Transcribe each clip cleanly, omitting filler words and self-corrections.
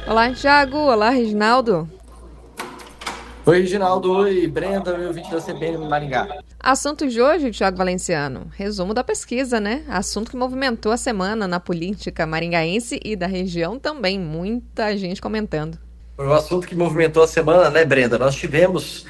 Olá, Thiago. Olá, Reginaldo. Oi, Reginaldo. Oi, Brenda, meu ouvinte da CBN Maringá. Assunto de hoje, Thiago Valenciano. Resumo da pesquisa, né? Assunto que movimentou a semana na política maringaense e da região também. Muita gente comentando. Foi o assunto que movimentou a semana, né, Brenda? Nós tivemos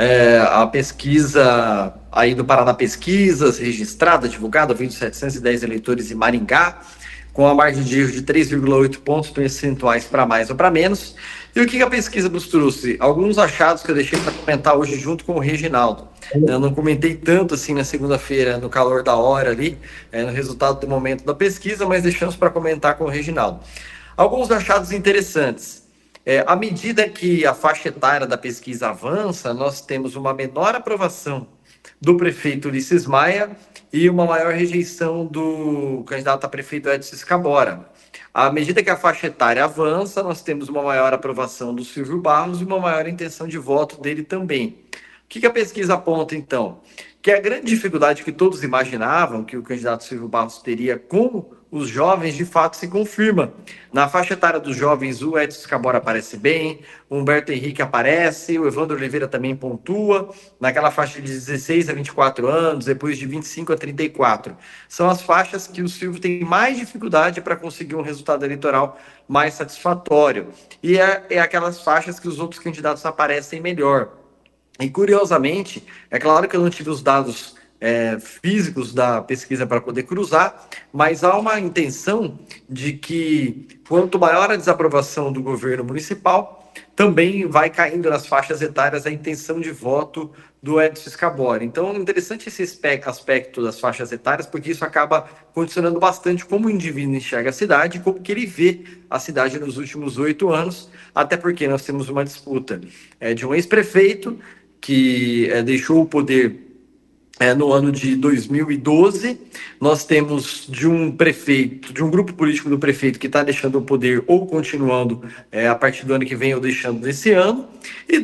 a pesquisa aí do Paraná Pesquisas, registrada, divulgada, 2.710 eleitores em Maringá, com a margem de erro de 3,8 pontos percentuais para mais ou para menos. E o que a pesquisa nos trouxe? Alguns achados que eu deixei para comentar hoje junto com o Reginaldo. Eu não comentei tanto assim na segunda-feira, no calor da hora ali, no resultado do momento da pesquisa, mas deixamos para comentar com o Reginaldo. Alguns achados interessantes. À medida que a faixa etária da pesquisa avança, nós temos uma menor aprovação do prefeito Ulisses Maia e uma maior rejeição do candidato a prefeito Edson Scabora. À medida que a faixa etária avança, nós temos uma maior aprovação do Silvio Barros e uma maior intenção de voto dele também. O que a pesquisa aponta, então? Que a grande dificuldade que todos imaginavam que o candidato Silvio Barros teria com os jovens, de fato, se confirma. Na faixa etária dos jovens, o Edson Scabora aparece bem, o Humberto Henrique aparece, o Evandro Oliveira também pontua, naquela faixa de 16 a 24 anos, depois de 25 a 34. São as faixas que o Silvio tem mais dificuldade para conseguir um resultado eleitoral mais satisfatório. E é aquelas faixas que os outros candidatos aparecem melhor. E, curiosamente, é claro que eu não tive os dados físicos da pesquisa para poder cruzar, mas há uma intenção de que, quanto maior a desaprovação do governo municipal, também vai caindo nas faixas etárias a intenção de voto do Edson Scabora. Então, interessante esse aspecto das faixas etárias, porque isso acaba condicionando bastante como o indivíduo enxerga a cidade, como que ele vê a cidade nos últimos 8 anos, até porque nós temos uma disputa de um ex-prefeito que deixou o poder no ano de 2012. Nós temos de um prefeito, de um grupo político do prefeito que está deixando o poder ou continuando a partir do ano que vem ou deixando desse ano, e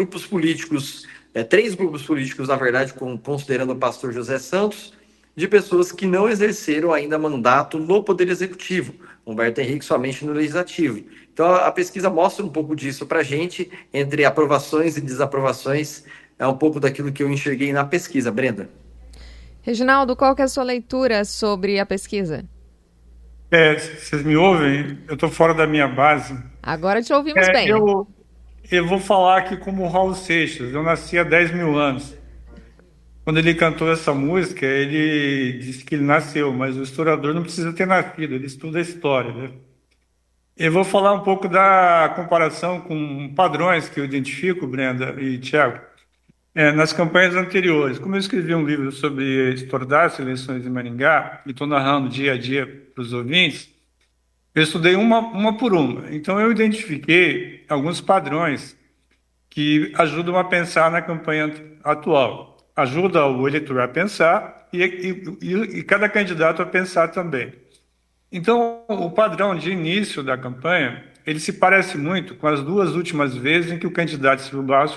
três grupos políticos, na verdade, considerando o pastor José Santos, de pessoas que não exerceram ainda mandato no Poder Executivo, Humberto Henrique somente no Legislativo. Então, a pesquisa mostra um pouco disso para a gente, entre aprovações e desaprovações, é um pouco daquilo que eu enxerguei na pesquisa, Brenda. Reginaldo, qual que é a sua leitura sobre a pesquisa? Vocês me ouvem? Eu estou fora da minha base. Agora te ouvimos É, bem. eu, eu vou falar aqui como o Raul Seixas. Eu nasci há 10 mil anos. Quando ele cantou essa música, ele disse que ele nasceu, mas o historiador não precisa ter nascido, ele estuda a história, né? Eu vou falar um pouco da comparação com padrões que eu identifico, Brenda e Thiago, nas campanhas anteriores. Como eu escrevi um livro sobre a história das eleições em Maringá, e estou narrando dia a dia para os ouvintes, eu estudei uma por uma. Então, eu identifiquei alguns padrões que ajudam a pensar na campanha atual. Ajuda o eleitor a pensar e cada candidato a pensar também. Então, o padrão de início da campanha, ele se parece muito com as duas últimas vezes em que o candidato Silvio Barros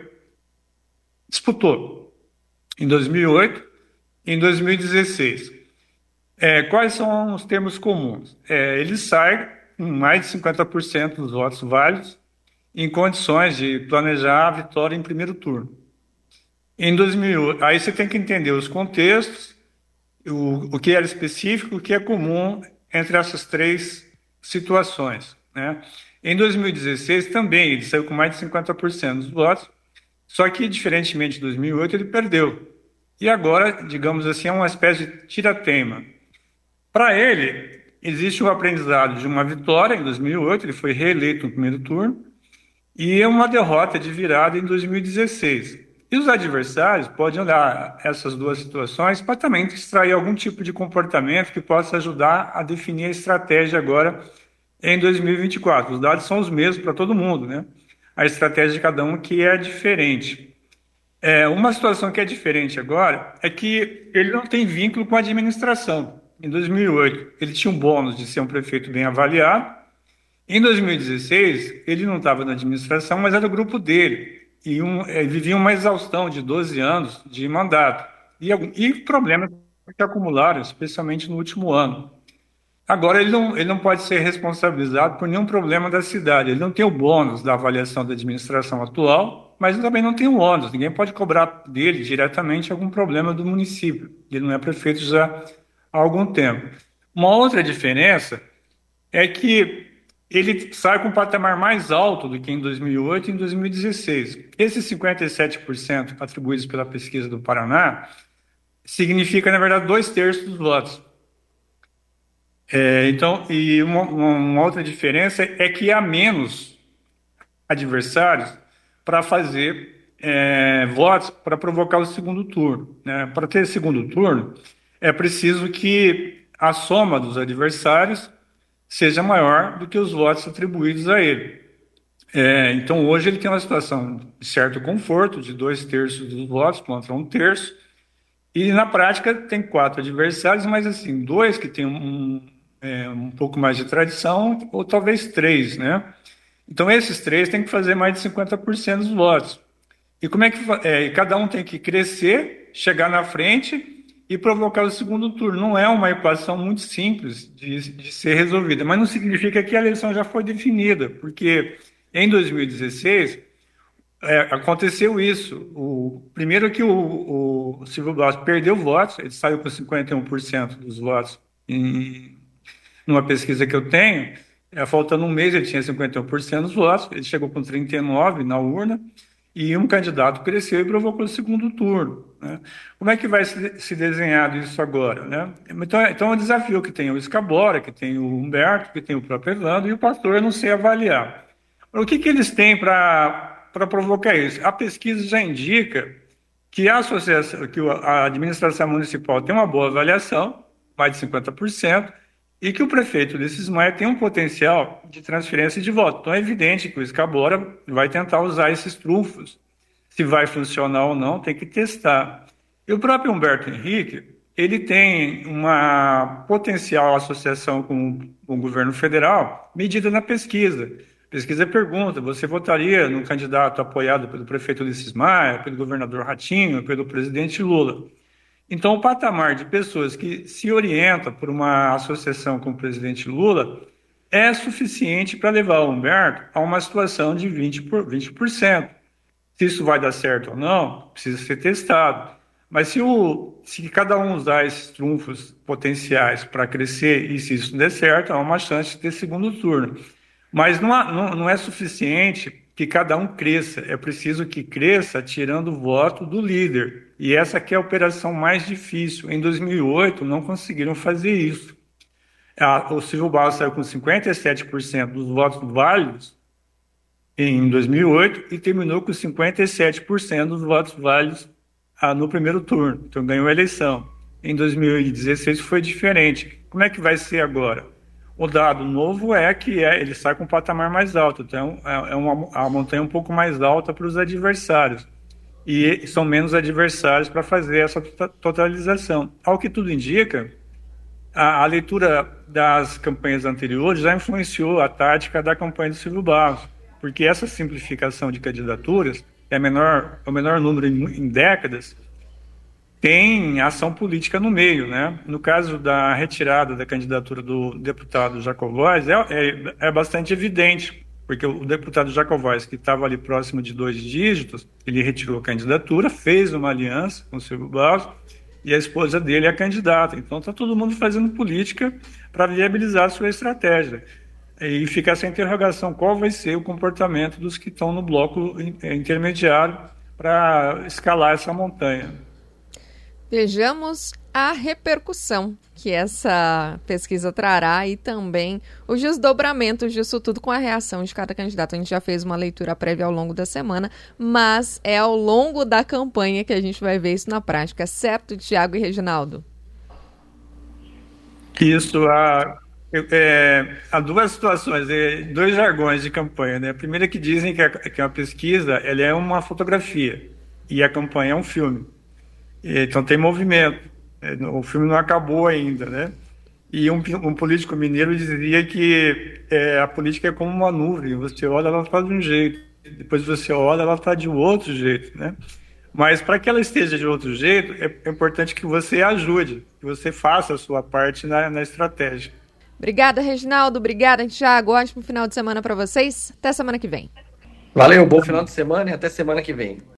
disputou, em 2008 e em 2016. Quais são os termos comuns? Ele sai com mais de 50% dos votos válidos, em condições de planejar a vitória em primeiro turno. Em 2008, aí você tem que entender os contextos, o que era específico, o que é comum entre essas três situações, né? Em 2016 também ele saiu com mais de 50% dos votos, só que, diferentemente de 2008, ele perdeu. E agora, digamos assim, é uma espécie de tira-teima. Para ele, existe o aprendizado de uma vitória em 2008, ele foi reeleito no primeiro turno, e uma derrota de virada em 2016. E os adversários podem olhar essas duas situações para também extrair algum tipo de comportamento que possa ajudar a definir a estratégia agora em 2024. Os dados são os mesmos para todo mundo, né? A estratégia de cada um que é diferente. Uma situação que é diferente agora é que ele não tem vínculo com a administração. Em 2008, ele tinha um bônus de ser um prefeito bem avaliado. Em 2016, ele não estava na administração, mas era o grupo dele. E vivia uma exaustão de 12 anos de mandato. E problemas que acumularam, especialmente no último ano. Agora, ele não pode ser responsabilizado por nenhum problema da cidade. Ele não tem o bônus da avaliação da administração atual, mas também não tem o ônus. Ninguém pode cobrar dele diretamente algum problema do município. Ele não é prefeito já há algum tempo. Uma outra diferença é que ele sai com um patamar mais alto do que em 2008 e em 2016. Esses 57% atribuídos pela pesquisa do Paraná significa, na verdade, 2/3 dos votos. Então, e uma outra diferença é que há menos adversários para fazer votos para provocar o segundo turno, né? Para ter segundo turno, é preciso que a soma dos adversários seja maior do que os votos atribuídos a ele. Então, hoje ele tem uma situação de certo conforto, de 2/3 dos votos contra 1/3, e na prática tem 4 adversários, mas assim, 2 que tem um pouco mais de tradição, ou talvez 3, né? Então, esses 3 têm que fazer mais de 50% dos votos. E como é que cada um tem que crescer, chegar na frente e provocar o segundo turno? Não é uma equação muito simples de ser resolvida, mas não significa que a eleição já foi definida, porque em 2016 aconteceu isso. Primeiro que o Silvio Blas perdeu votos, ele saiu com 51% dos votos numa pesquisa que eu tenho, faltando um mês ele tinha 51% dos votos, ele chegou com 39% na urna, e um candidato cresceu e provocou o segundo turno, né? Como é que vai se desenhar isso agora, né? Então é um desafio que tem o Escabora, que tem o Humberto, que tem o próprio Evandro, e o pastor eu não sei avaliar. O que eles têm para provocar isso? A pesquisa já indica que a administração municipal tem uma boa avaliação, mais de 50%, e que o prefeito Ulisses Maia tem um potencial de transferência de voto. Então é evidente que o Escabora vai tentar usar esses trunfos. Se vai funcionar ou não, tem que testar. E o próprio Humberto Henrique, ele tem uma potencial associação com o governo federal medida na pesquisa. A pesquisa pergunta: você votaria num candidato apoiado pelo prefeito Ulisses Maia, pelo governador Ratinho, pelo presidente Lula? Então, o patamar de pessoas que se orientam por uma associação com o presidente Lula é suficiente para levar o Humberto a uma situação de 20%. Se isso vai dar certo ou não, precisa ser testado. Mas se cada um usar esses trunfos potenciais para crescer, e se isso der certo, há uma chance de ter segundo turno. Mas não é suficiente que cada um cresça, é preciso que cresça tirando o voto do líder. E essa aqui é a operação mais difícil. Em 2008, não conseguiram fazer isso. O Silvio Bala saiu com 57% dos votos válidos em 2008 e terminou com 57% dos votos válidos no primeiro turno. Então, ganhou a eleição. Em 2016 foi diferente. Como é que vai ser agora? O dado novo é que ele sai com um patamar mais alto, então a montanha um pouco mais alta para os adversários. E são menos adversários para fazer essa totalização. Ao que tudo indica, a leitura das campanhas anteriores já influenciou a tática da campanha do Silvio Barros, porque essa simplificação de candidaturas, é o menor número em décadas, tem ação política no meio, né? No caso da retirada da candidatura do deputado Jacovóis, é bastante evidente, porque o deputado Jacovóis, que estava ali próximo de 2 dígitos, ele retirou a candidatura, fez uma aliança com o Silvio Barros, e a esposa dele é a candidata. Então está todo mundo fazendo política para viabilizar a sua estratégia. E fica essa interrogação: qual vai ser o comportamento dos que estão no bloco intermediário para escalar essa montanha? Vejamos a repercussão que essa pesquisa trará e também os desdobramentos disso tudo com a reação de cada candidato. A gente já fez uma leitura prévia ao longo da semana, mas é ao longo da campanha que a gente vai ver isso na prática, certo, Tiago e Reginaldo? Isso, há duas situações, 2 jargões de campanha, né? A primeira, que dizem que a pesquisa ela é uma fotografia e a campanha é um filme. Então tem movimento, o filme não acabou ainda, né? E um político mineiro dizia que a política é como uma nuvem: você olha, ela está de um jeito, depois você olha, ela está de outro jeito, né? Mas para que ela esteja de outro jeito, é importante que você ajude, que você faça a sua parte na estratégia. Obrigada, Reginaldo. Obrigada, Thiago. Ótimo final de semana para vocês. Até semana que vem. Valeu, bom final de semana e até semana que vem.